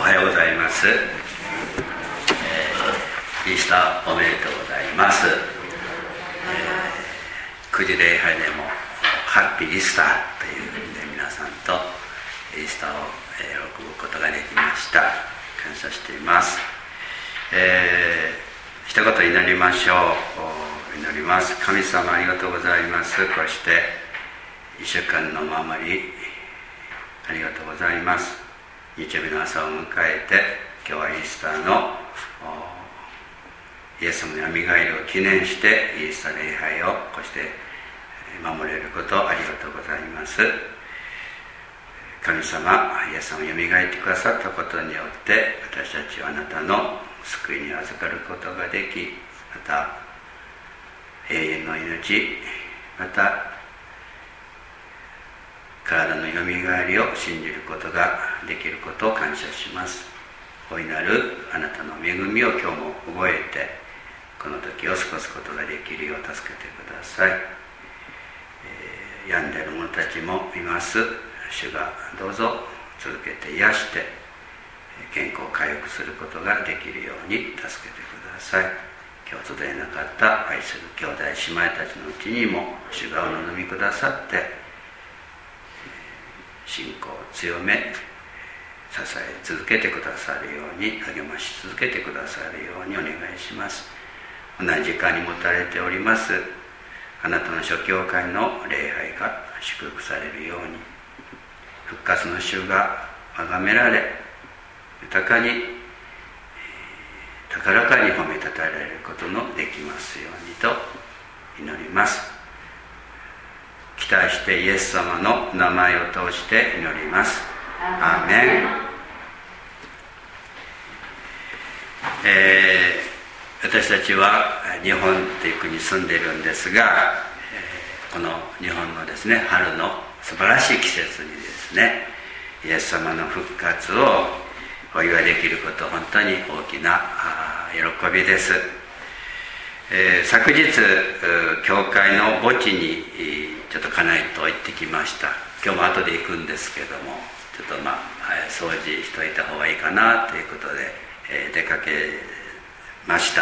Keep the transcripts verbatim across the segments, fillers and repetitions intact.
はようございます、えー、イースターおめでとうございます、えー、くじ礼拝でもハッピーイースターというふうに皆さんとイースターを喜ぶことができました。感謝しています。えー、一言祈りましょう。祈ります。神様ありがとうございます。こうしていっしゅうかんの守りありがとうございます。日曜日の朝を迎えて、今日はイースターのイエス様のよみがえりを記念してイースター礼拝をこうして守れることをありがとうございます。神様、イエス様をよみがえってくださったことによって私たちはあなたの救いに預かることができ、また永遠の命、また体のよみがえりを信じることができることを感謝します。大いなるあなたの恵みを今日も覚えて、この時を過ごすことができるよう助けてください。えー、病んでいる者たちもいます。主がどうぞ続けて癒して健康回復することができるように助けてください。今日集えなかった愛する兄弟姉妹たちのうちにも主がお望みくださって、信仰を強め支え続けてくださるように、励まし続けてくださるようにお願いします。同じ時間に持たれておりますあなたの諸教会の礼拝が祝福されるように、復活の主が崇められ、豊かに高らかに褒めたたえられることのできますようにと祈ります。期待してイエス様の名前を通して祈ります。アーメン。えー、私たちは日本という国に住んでいるんですが、えー、この日本のですね、春の素晴らしい季節にですね、イエス様の復活をお祝いできること、本当に大きな喜びです。えー、昨日教会の墓地にちょっと家内と行ってきました。今日も後で行くんですけども、ちょっとまあ掃除しといた方がいいかなということで、えー、出かけました。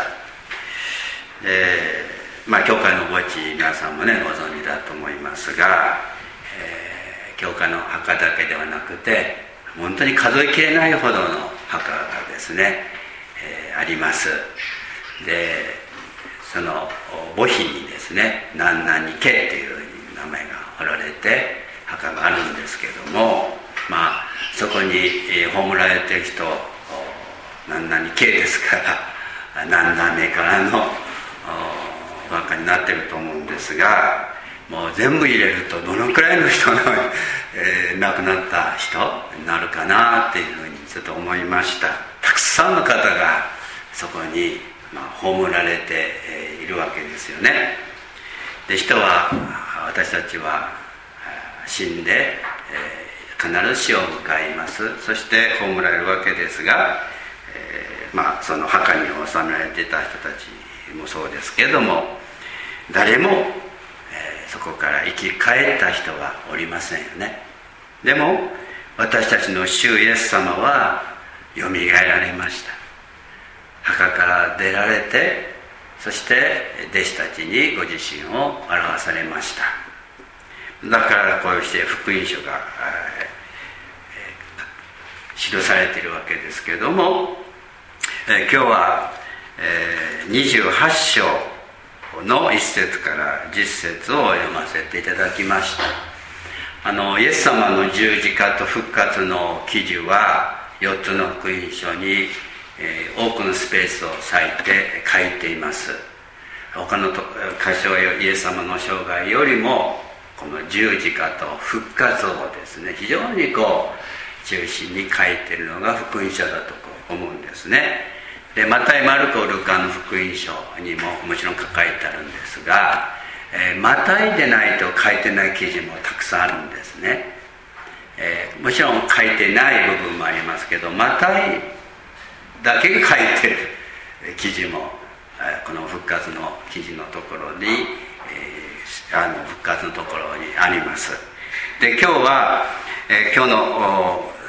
えー、まあ教会の墓地、皆さんもねご存知だと思いますが、えー、教会の墓だけではなくて本当に数えきれないほどの墓がですね、えー、あります。でその墓碑にですね、何々家っていう名前が彫られて墓があるんですけども、まあそこに葬られている人、何々家ですから何々目からのお墓になっていると思うんですが、もう全部入れるとどのくらいの人の、えー、亡くなった人になるかなっていうふうにちょっと思いました。たくさんの方がそこに、まあ、葬られて、えー、いるわけですよね。で人は、私たちは死んで、えー、必ず死を迎えます。そして葬られるわけですが、えー、まあその墓に納められていた人たちもそうですけれども、誰も、えー、そこから生き返った人はおりませんよね。でも私たちの主イエス様はよみがえられました。墓から出られて、そして弟子たちにご自身を表されました。だからこうして福音書が、えー、記されているわけですけれども、えー、今日は、えー、にじゅうはち章のいっ節からじゅっ節を読ませていただきました。あのイエス様の十字架と復活の記事はよっつの福音書に、えー、多くのスペースを割いて書いています。他の箇所イエス様の生涯よりもこの十字架と復活をですね、非常にこう中心に書いているのが福音書だと思うんですね。でマタイ、マルコ、ルカの福音書にももちろん書かれてあるんですが、えー、マタイでないと書いてない記事もたくさんあるんですね。えー、もちろん書いてない部分もありますけど、マタイだけが書いてる記事もこの復活の記事のところに、えー、あの復活のところにあります。で今日は、えー、今日の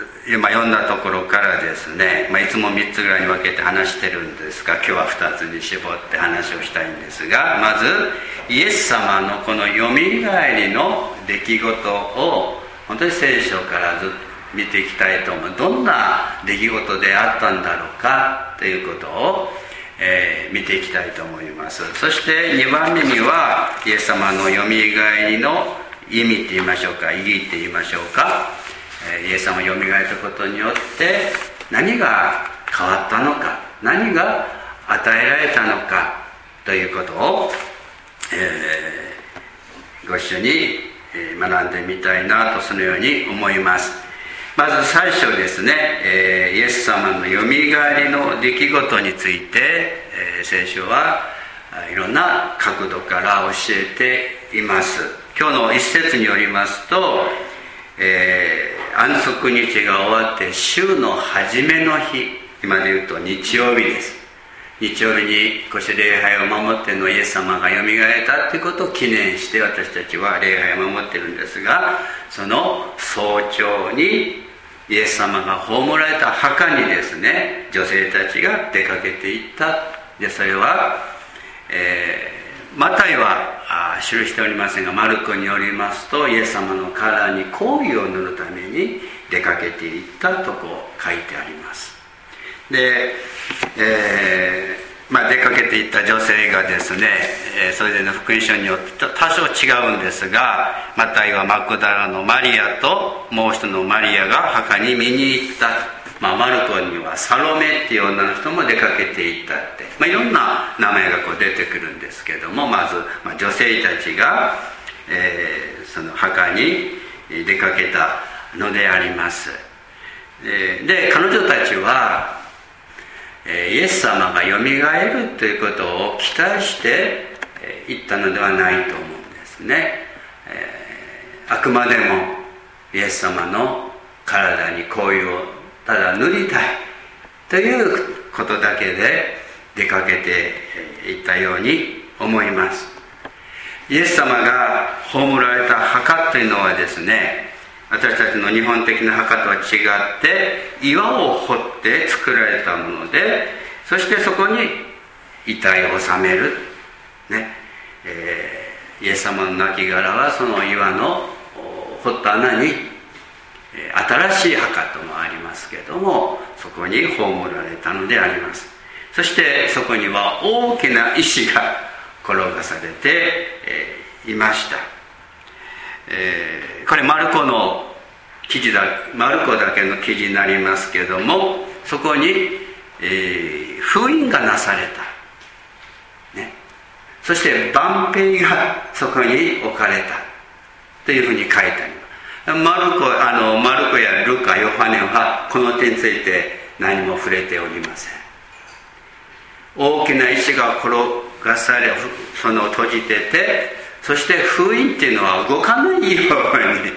今読んだところからですね、まあ、いつもみっつぐらいに分けて話してるんですが、今日はふたつに絞って話をしたいんですが、まずイエス様のこのよみがえりの出来事を本当に聖書からずっと見ていきたいと思う。どんな出来事であったんだろうかということを、えー、見ていきたいと思います。そしてにばんめにはイエス様のよみがえりの意味って言いましょうか、意義って言いましょうか、イエス様がよみがえったことによって何が変わったのか、何が与えられたのかということを、えー、ご一緒に学んでみたいなと、そのように思います。まず最初ですね、えー、イエス様のよみがえりの出来事について、えー、聖書はいろんな角度から教えています。今日の一節によりますと、えー、安息日が終わって週の初めの日、今で言うと日曜日です。日曜日にこうして礼拝を守ってのイエス様がよみがえったということを記念して私たちは礼拝を守っているんですが、その早朝にイエス様が葬られた墓にですね、女性たちが出かけていった。でそれは、えー、マタイは記しておりませんが、マルコによりますと、イエス様の体に香油を塗るために出かけていったとこう書いてあります。で、えーまあ、出かけていった女性がですね、えー、それぞれの福音書によって多少違うんですが、マタイはマクダラのマリアともう一人のマリアが墓に見に行った。まあ、マルコにはサロメっていう女の人も出かけていったって、まあ、いろんな名前がこう出てくるんですけども、まず、まあ、女性たちが、えー、その墓に出かけたのであります。で、彼女たちはイエス様がよみがえるということを期待して行ったのではないと思うんですね。あくまでもイエス様の体に香油をただ塗りたいということだけで出かけていったように思います。イエス様が葬られた墓というのはですね、私たちの日本的な墓とは違って岩を掘って作られたもので、そしてそこに遺体を納める、ねえー、イエス様の亡骸はその岩の掘った穴に新しい墓ともありますけれども、そこに葬られたのであります。そしてそこには大きな石が転がされていました。えー、これマルコの記事だ、マルコだけの記事になりますけれども、そこに、えー、封印がなされた、ね、そして万兵がそこに置かれたというふうに書いてあります。マルコ、あのマルコやルカ、ヨハネはこの点について何も触れておりません。大きな石が転がされ、その閉じてて、そして封印っていうのは動かないように、ね、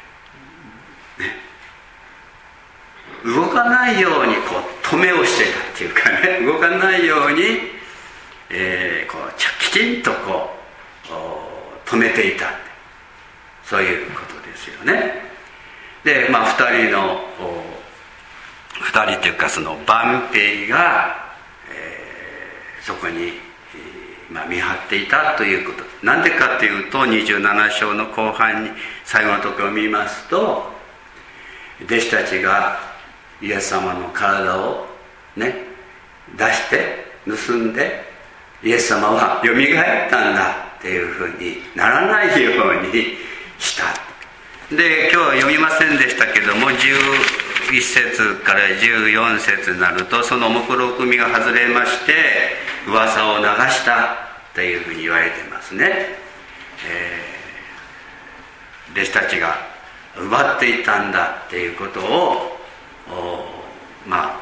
動かないようにこう止めをしてたっていうかね、動かないように、えー、こうきちんとこう止めていた、そういうことですよね。で、まあふたりのふたりというかその万兵が、えー、そこに、えーまあ、見張っていたということ。なんでかというと、にじゅうなな章の後半に最後のところを見ますと、弟子たちがイエス様の体をね出して盗んで、イエス様はよみがえったんだっていうふうにならないようにした。で、今日は読みませんでしたけども、じゅういち節からじゅうよん節になると、その目論見みが外れまして噂を流したというふうに言われてますね。えー、弟子たちが奪っていったんだっていうことをまあ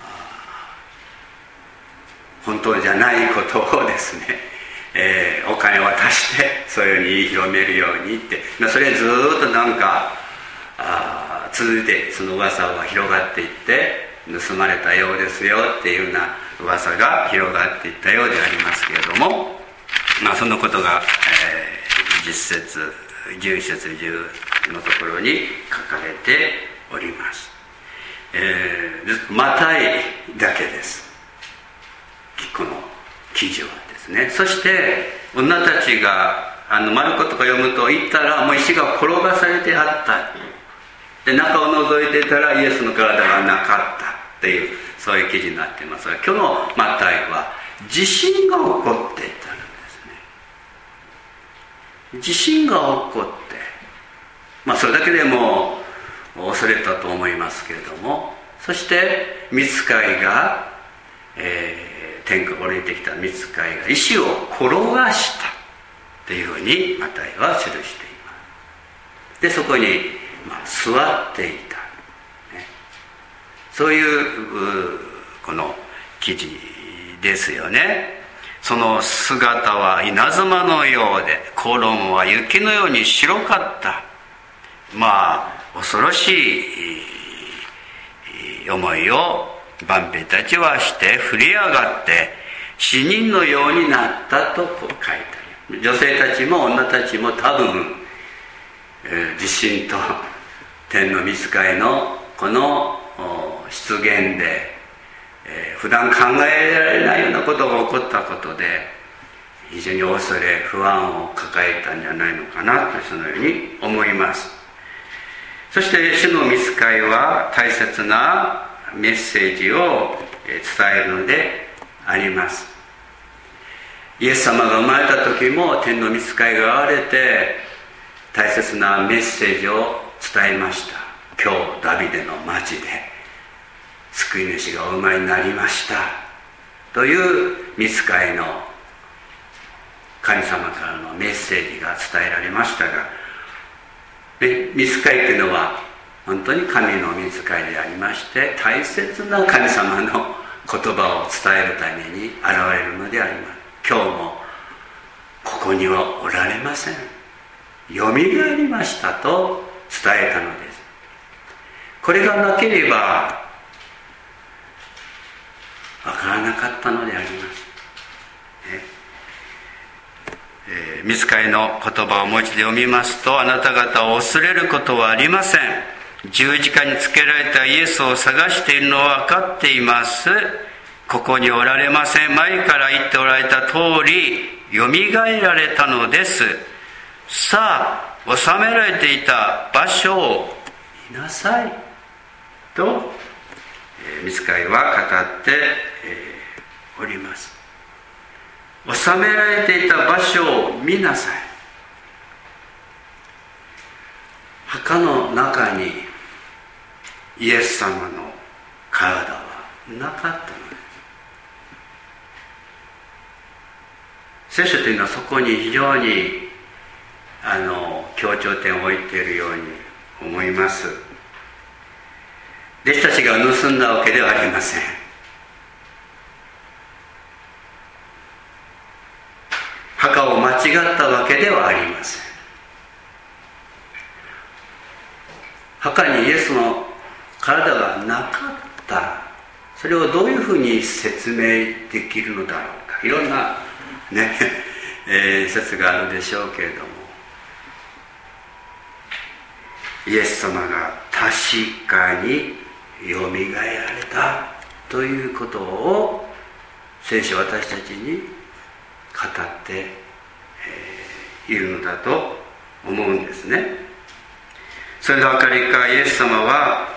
本当じゃないことをですね、えー、お金を渡してそういうふうに言い広めるようにって、まあ、それずっとなんかあ続いてその噂が広がっていって、盗まれたようですよっていうような噂が広がっていったようでありますけれども、まあそのことが、えー、じゅっ節じゅういち節じゅうのところに書かれております。 えー、マタイだけです、この記事はですね。そして女たちがあのマルコとか読むと、行ったらもう石が転がされてあった、で中を覗いてたらイエスの体がなかったっていう、そういう記事になっていますが、今日のマタイは地震が起こっていたんですね。地震が起こって、まあそれだけでも恐れたと思いますけれども、そして御使いが、えー、天から降りてきた御使いが石を転がしたというふうにマタイは記しています。でそこに、まあ、座っていた、ね、そういうこの記事ですよね。その姿は稲妻のようで、衣は雪のように白かった。まあ恐ろしい思いを万兵たちはして振り上がって死人のようになったとこう書いてある。女性たちも女たちも多分、えー、地震と天の御使いのこの出現で、えー、普段考えられないようなことが起こったことで非常に恐れ不安を抱えたんじゃないのかなと、そのように思います。そして主の御使いは大切なメッセージを伝えるのであります。イエス様が生まれた時も天の御使いが現れて大切なメッセージを伝えました。今日ダビデの町で救い主がお生まれになりましたという御使いの神様からのメッセージが伝えられましたが、御使いというのは本当に神の御使いでありまして、大切な神様の言葉を伝えるために現れるのであります。今日もここにはおられません、よみがえりましたと伝えたのです。これがなければわからなかったのであります、ねえー、御使いの言葉をもう一度読みますと、あなた方を恐れることはありません。十字架につけられたイエスを探しているのは分かっています。ここにおられません。前から言っておられた通りよみがえられたのです。さあ収められていた場所を見なさいと、えー、御使いは語って、えー、おります。収められていた場所を見なさい。墓の中にイエス様の体はなかったのです。聖書というのはそこに非常にあの強調点を置いているように思います。弟子たちが盗んだわけではありません。墓を間違ったわけではありません。墓にイエスの体がなかった、それをどういうふうに説明できるのだろうか。いろんな、ねえー、説があるでしょうけれども、イエス様が確かによみがえられたということを聖書は私たちに語って、えー、いるのだと思うんですね。それでお分かりか、イエス様は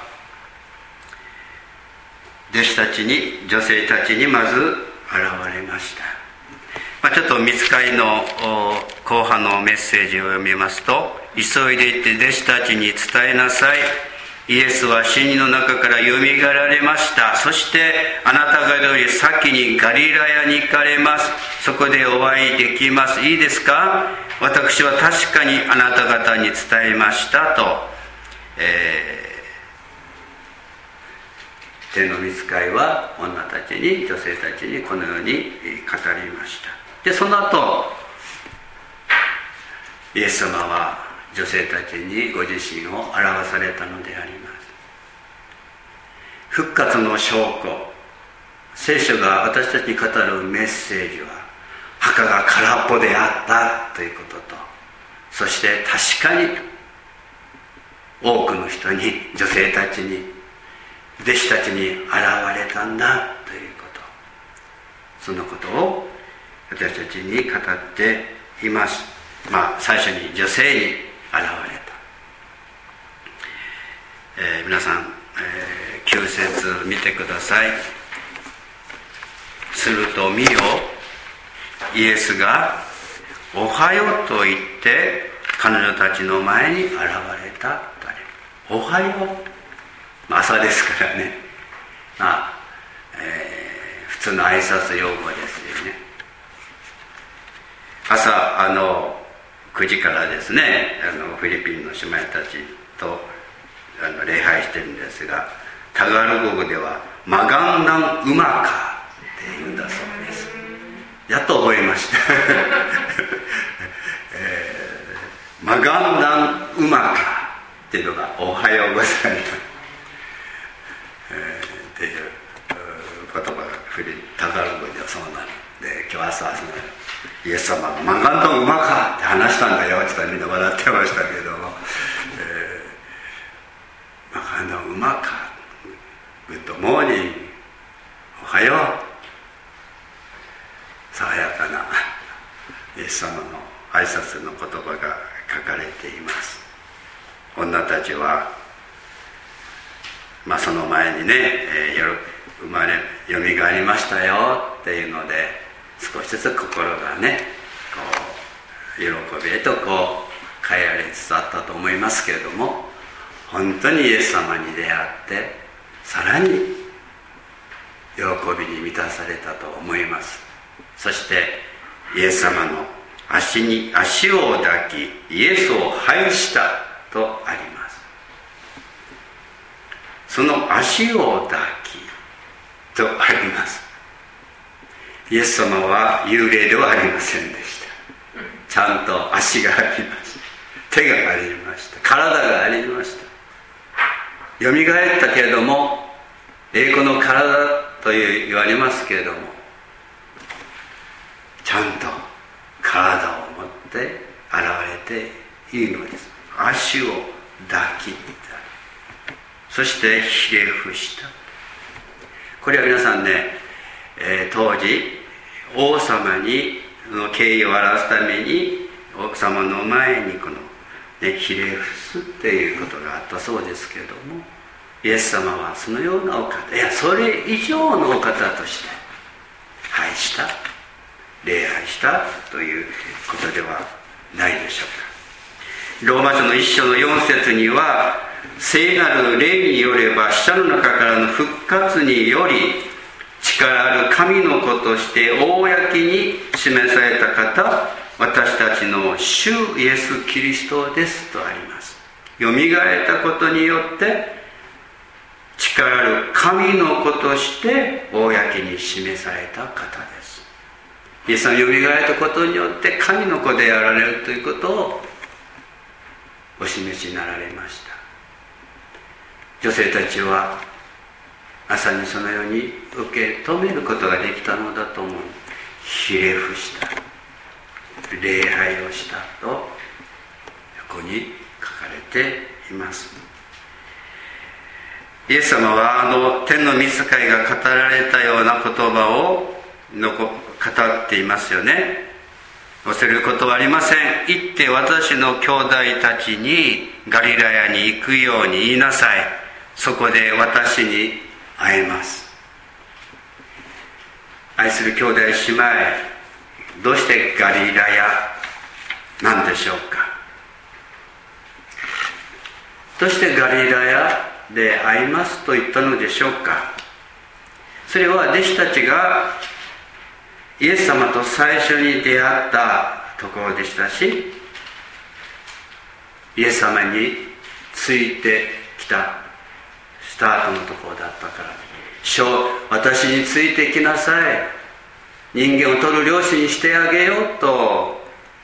弟子たちに、女性たちにまず現れました。まあ、ちょっと御使いの後半のメッセージを読みますと、急いで行って弟子たちに伝えなさい。イエスは死人の中からよみがえられました。そしてあなた方より先にガリラヤに行かれます。そこでお会いできます。いいですか。私は確かにあなた方に伝えましたと、えー、天の御使いは女たちに、女性たちにこのように語りました。でその後イエス様は女性たちにご自身を表されたのであります。復活の証拠、聖書が私たちに語るメッセージは、墓が空っぽであったということと、そして確かに多くの人に、女性たちに弟子たちに現れたんだということ、そのことを私たちに語っています。まあ最初に女性に現れた、えー、皆さん、えー、きゅう節見てください。すると見よ、イエスがおはようと言って彼女たちの前に現れた。おはよう、朝ですからね、まあえー、普通の挨拶用語ですよね。朝あのくじからですね、あのフィリピンの姉妹たちとあの礼拝してるんですが、タガログ語ではマガンナンウマカって言うんだそうです。やっと覚えました、えー、マガンナンウマカっていうのがおはようございます、えー、っていう言葉がフリタガログではそうなので、今日朝朝のイエス様がマガンナンウマカって話したんだよって言ったらみんな笑ってましたけども、えー、マガンナンウマカ、グッドモーニング、おはよう、爽やかなイエス様の挨拶の言葉が書かれています。女たちは、まあ、その前にね、えー、生まれよみがえりましたよっていうので少しずつ心がねこう喜びへとこう変えられつつあったと思いますけれども、本当にイエス様に出会ってさらに喜びに満たされたと思います。そしてイエス様の足に足を抱きイエスを拝したとあります。その足を抱きとあります。イエス様は幽霊ではありませんでした。ちゃんと足がありました。手がありました。体がありました。よみがえったけれども、栄光の体という言われますけれども、ちゃんと体を持って現れているのです。足を抱き、そしてひれ伏した。これは皆さんね、えー、当時王様にの敬意を表すために奥様の前にこの、ね、ひれ伏すっていうことがあったそうですけれども、イエス様はそのようなお方、いやそれ以上のお方として拝した、礼拝したということではないでしょうか。ローマ書の一章の四節には、聖なる霊によれば死者の中からの復活により力ある神の子として公に示された方、私たちの主イエス・キリストですとあります。よみがえったことによって力ある神の子として公に示された方です。イエス様がよみがえったことによって神の子であられるということをお示しになられました。女性たちは朝にそのように受け止めることができたのだと思う。ひれ伏した、礼拝をしたと横に書かれています。イエス様はあの天の御使いが語られたような言葉をの語っていますよね。忘れることはありません。行って私の兄弟たちにガリラヤに行くように言いなさい。そこで私に会えます。愛する兄弟姉妹、どうしてガリラヤなんでしょうか。どうしてガリラヤで会いますと言ったのでしょうか。それは弟子たちがイエス様と最初に出会ったところでしたし、イエス様についてきたスタートのところだったから、私についてきなさい、人間を取る漁師にしてあげようと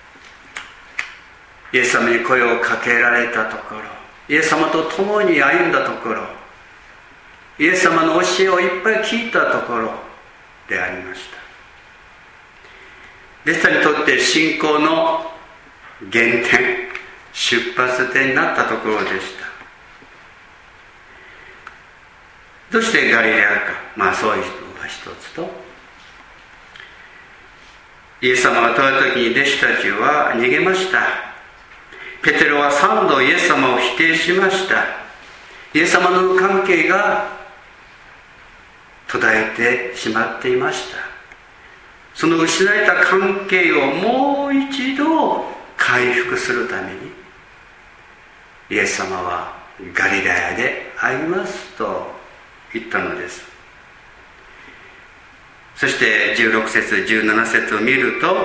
イエス様に声をかけられたところ、イエス様と共に歩んだところ、イエス様の教えをいっぱい聞いたところでありました。弟子たちにとって信仰の原点、出発点になったところでした。 どうしてガリラヤか、まあそういう人が一つと、イエス様が問う時に弟子たちは逃げました。ペテロは三度イエス様を否定しました。イエス様の関係が途絶えてしまっていました。その失われた関係をもう一度回復するために、イエス様はガリラヤで会いますと言ったのです。そしてじゅうろく節じゅうなな節を見ると、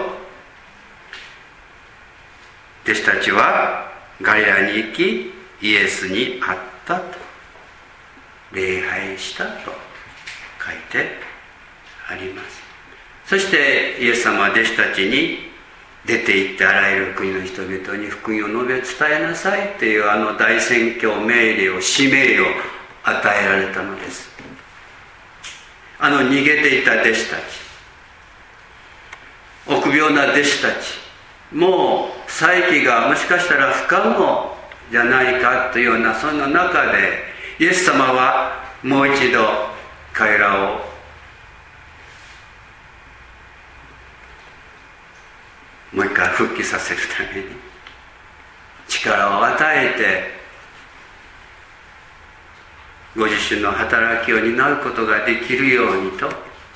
弟子たちはガリラヤに行きイエスに会ったと、礼拝したと書いてあります。そしてイエス様は弟子たちに、出て行ってあらゆる国の人々に福音を述べ伝えなさいというあの大宣教命令を、使命を与えられたのです。あの逃げていた弟子たち、臆病な弟子たち、もう再起がもしかしたら不可能じゃないかというような、その中でイエス様はもう一度彼らをもう一回復帰させるために力を与えて、ご自身の働きを担うことができるようにと現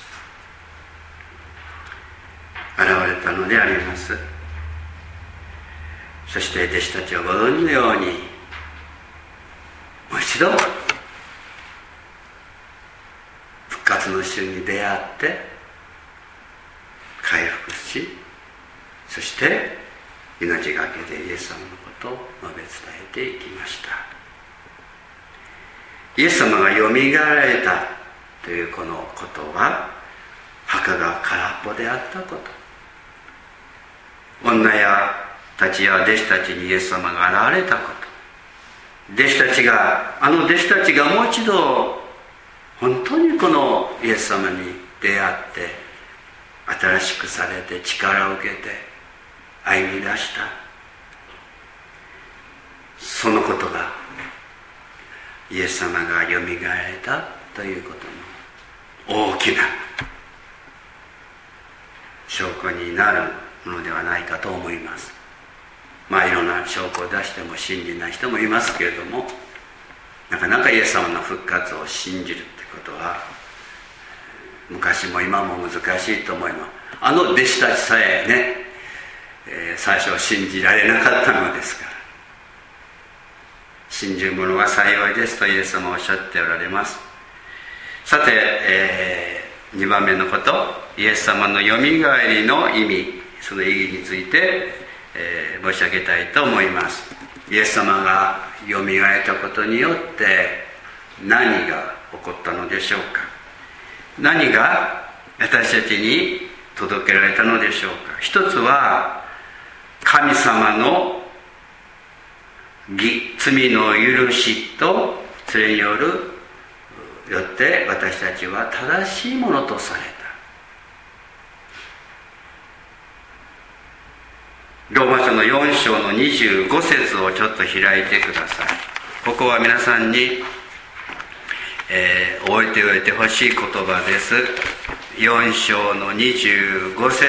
れたのであります。そして弟子たちはご存知のように、もう一度復活の主に出会って回復し、そして命がけでイエス様のことを述べ伝えていきました。イエス様がよみがえられたというこのことは、墓が空っぽであったこと、女やたちや弟子たちにイエス様が現れたこと、弟子たちがあの弟子たちがもう一度本当にこのイエス様に出会って新しくされて力を受けて歩み出した、そのことがイエス様がよみがえられたということの大きな証拠になるものではないかと思います。まあいろんな証拠を出しても信じない人もいますけれども、なかなかイエス様の復活を信じるってことは昔も今も難しいと思います。あの弟子たちさえね、えー、最初は信じられなかったのですから、信じる者は幸いですとイエス様はおっしゃっておられます。さて、えー、にばんめのこと、イエス様のよみがえりの意味、その意義について、えー、申し上げたいと思います。イエス様がよみがえったことによって何が起こったのでしょうか。何が私たちに届けられたのでしょうか。一つは神様の義、罪の許しとそれによるよって私たちは正しいものとされた。ローマ書のよん章のにじゅうご節をちょっと開いてください。ここは皆さんに、えー、覚えておいてほしい言葉です。よん章のにじゅうご節、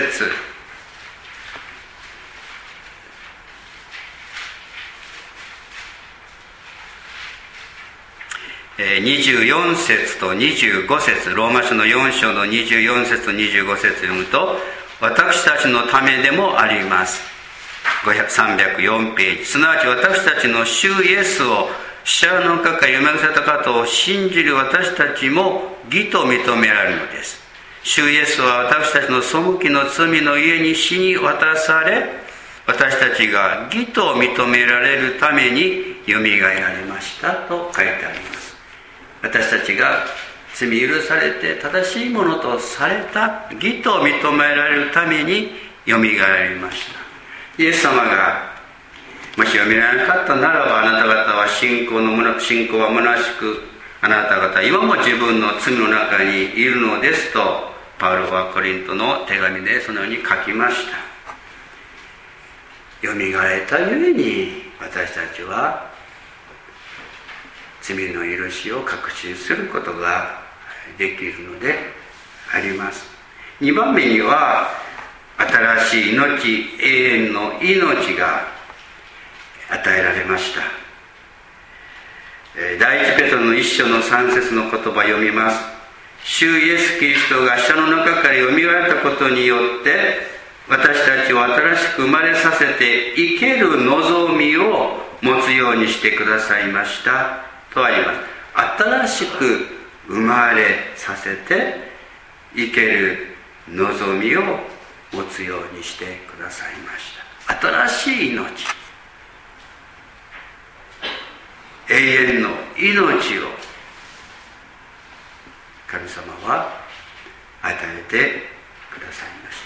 にじゅうよん節とにじゅうご節、ローマ書のよん章のにじゅうよん節とにじゅうご節を読むと、私たちのためでもあります。さんびゃくよんページ、すなわち私たちの主イエスを死者の中からよみがえらせた方を信じる私たちも義と認められるのです。主イエスは私たちの背きの罪の家に死に渡され、私たちが義と認められるためによみがえられましたと書いてあります。私たちが罪許されて正しいものとされた、義と認められるためによみがえりました。イエス様がもしよみがえらなかったならば、あなた方は信仰の信仰は虚しく、あなた方今も自分の罪の中にいるのですと、パウロはコリントの手紙でそのように書きました。よみがえったゆえに私たちは罪の許しを確信することができるのであります。にばんめには、新しい命、永遠の命が与えられました。第一ペトロの一章の三節の言葉を読みます。主イエス・キリストが死者の中からよみがえったことによって私たちを新しく生まれさせて生ける望みを持つようにしてくださいましたとあります。新しく生まれさせて生ける望みを持つようにしてくださいました。新しい命、永遠の命を神様は与えてくださいました。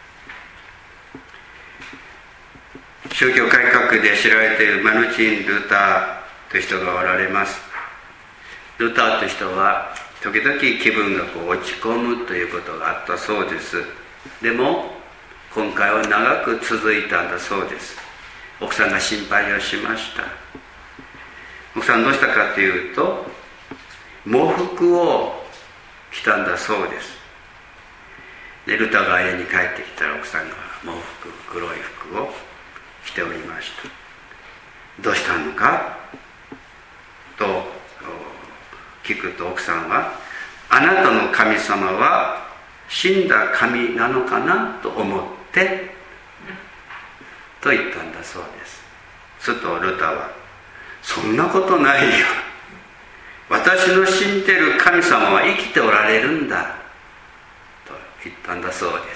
宗教改革で知られているマルチン・ルターという人がおられます。ルターという人は時々気分がこう落ち込むということがあったそうです。でも今回は長く続いたんだそうです。奥さんが心配をしました。奥さんどうしたかというと、喪服を着たんだそうです。でルターが家に帰ってきたら奥さんが喪服、黒い服を着ておりました。どうしたのかと聞くと、奥さんは、あなたの神様は死んだ神なのかなと思ってと言ったんだそうです。するとルターは、そんなことないよ、私の信じている神様は生きておられるんだと言ったんだそうです。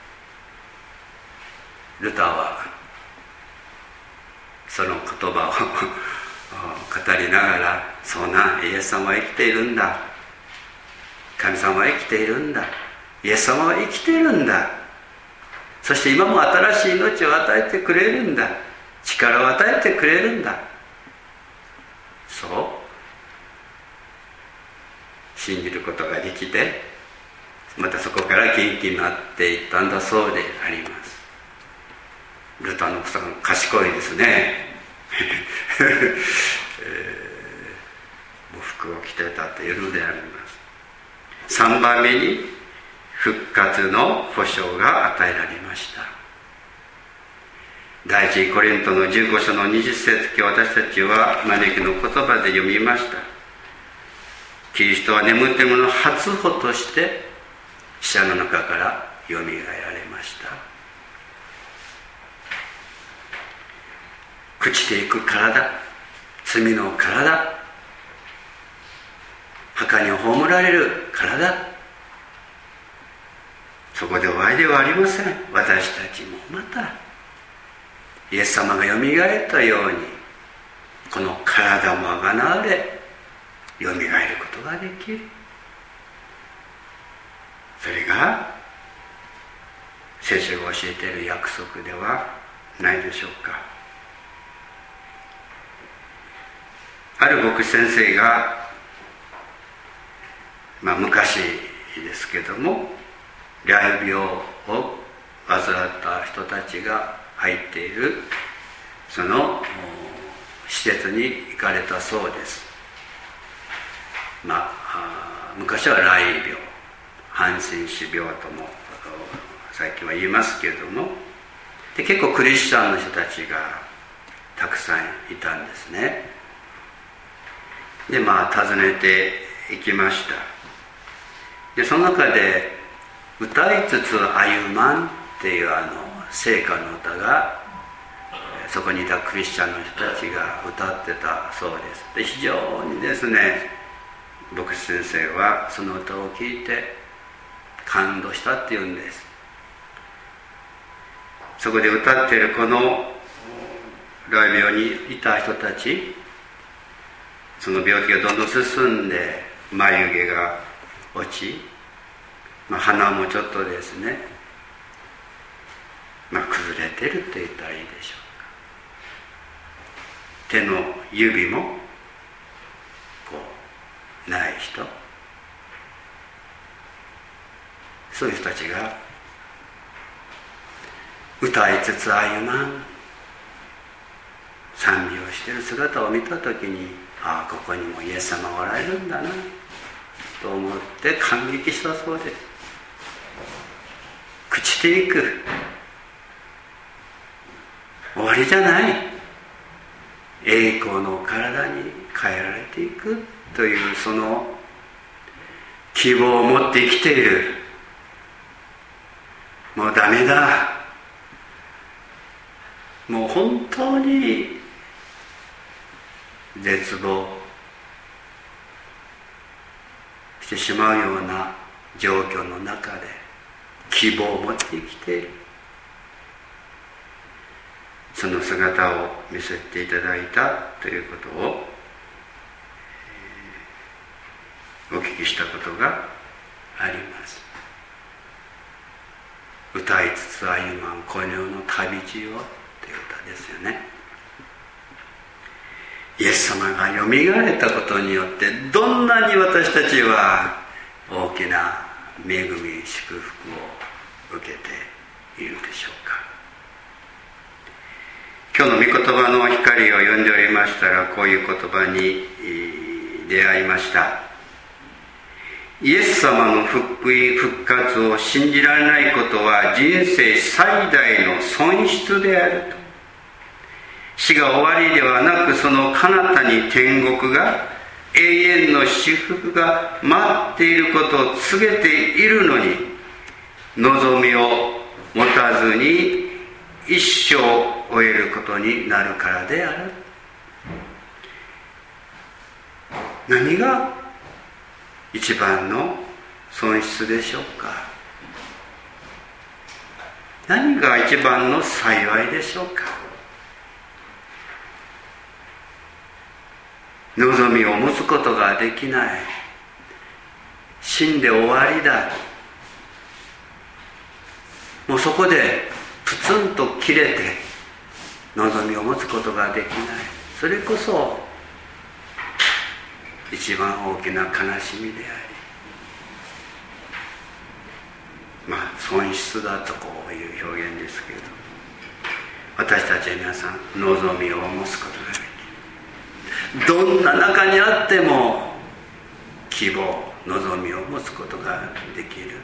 ルターはその言葉を語りながら、そうな、イエス様は生きているんだ、神様は生きているんだ、イエス様は生きているんだ、そして今も新しい命を与えてくれるんだ、力を与えてくれるんだ、そう信じることができて、またそこから元気になっていったんだそうであります。ルターの奥さん賢いですねえー、服を着てたというのであります。さんばんめに復活の保証が与えられました。第一コリントのじゅうご章のにじゅっ節、今日私たちは招きの言葉で読みました。キリストは眠っている者の初歩として死者の中からよみがえられました。朽ちていく体、罪の体、墓に葬られる体、そこで終わりではありません。私たちもまたイエス様がよみがえったように、この体もあがなわれよみがえることができる。それが聖書が教えている約束ではないでしょうか。ある牧師先生が、まあ昔ですけども、雷病を患った人たちが入っているその施設に行かれたそうです。まあ昔は雷病、ハンセン氏病とも最近は言いますけれども、で結構クリスチャンの人たちがたくさんいたんですね。でまあ訪ねていきました。でその中で歌いつつ歩まんっていうあの聖歌の歌がそこにいたクリスチャンの人たちが歌ってたそうです。で非常にですね、牧師先生はその歌を聴いて感動したっていうんです。そこで歌っているこの雷病にいた人たち、その病気がどんどん進んで眉毛が落ち、まあ、鼻もちょっとですね、まあ、崩れてると言ったらいいでしょうか。手の指もこうない人、そういう人たちが歌いつつ歩まん賛美をしている姿を見たときに、 ああここにもイエス様がおられるんだなと思って感激したそうです。朽ちていく、終わりじゃない、栄光の体に変えられていくというその希望を持って生きている。もうダメだ、もう本当に絶望してしまうような状況の中で希望を持って生きている、その姿を見せていただいたということをお聞きしたことがあります。歌いつつ歩まんこの世の旅路をという歌ですよね。イエス様がよみがえったことによってどんなに私たちは大きな恵み祝福を受けているでしょうか。今日の御言葉の光を読んでおりましたら、こういう言葉に出会いました。イエス様の福音復活を信じられないことは人生最大の損失であると。死が終わりではなく、その彼方に天国が、永遠の祝福が待っていることを告げているのに、望みを持たずに一生を終えることになるからである。何が一番の損失でしょうか。何が一番の幸いでしょうか。望みを持つことができない、死んで終わりだ、もうそこでプツンと切れて望みを持つことができない、それこそ一番大きな悲しみであり、まあ損失だとこういう表現ですけれど、私たちは皆さん望みを持つことができる。どんな中にあっても希望、望みを持つことができる。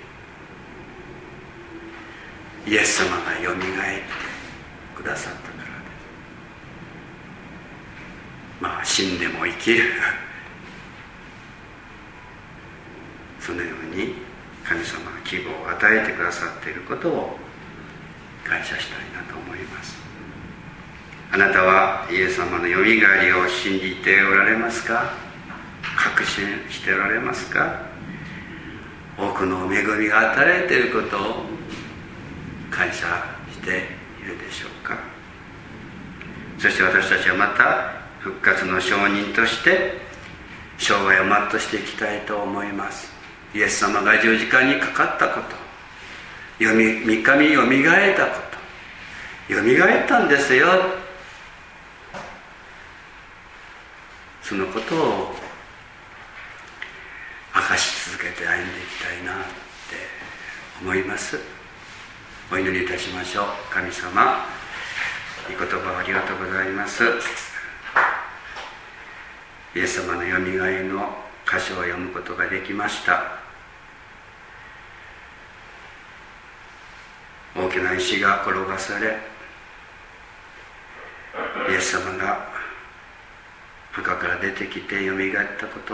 イエス様がよみがえってくださったからです。まあ死んでも生きるそのように神様が希望を与えてくださっていることを感謝したいなと思います。あなたはイエス様のよみがえりを信じておられますか？確信しておられますか？多くの恵みが与えられていることを感謝しているでしょうか？そして私たちはまた復活の証人として生涯を全うしていきたいと思います。イエス様が十字架にかかったこと、よみ三日によみがえったこと、よみがえったんですよ、そのことを明かし続けて歩んでいきたいなって思います。お祈りいたしましょう。神様、御言葉をありがとうございます。イエス様のよみがえりの箇所を読むことができました。大きな石が転がされ、イエス様が墓から出てきてよみがえったこと、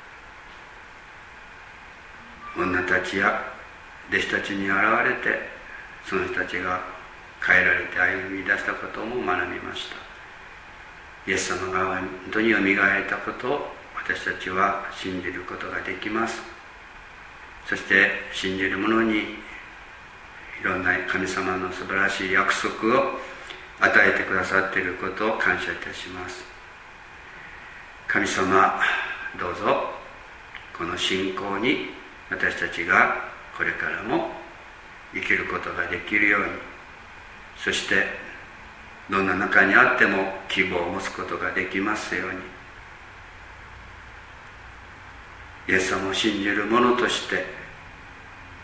女たちや弟子たちに現れて、その人たちが変えられて歩み出したことも学びました。イエス様が本当によみがえったことを私たちは信じることができます。そして信じる者にいろんな神様の素晴らしい約束を与えてくださっていることを感謝いたします。神様、どうぞこの信仰に私たちがこれからも生きることができるように、そしてどんな中にあっても希望を持つことができますように、イエス様を信じる者として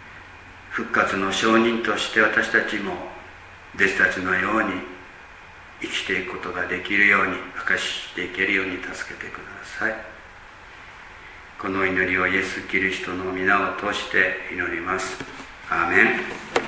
復活の証人として私たちも弟子たちのように生きていくことができるように、明かしていけるように助けてください。この祈りをイエス・キリストの皆を通して祈ります。アーメン。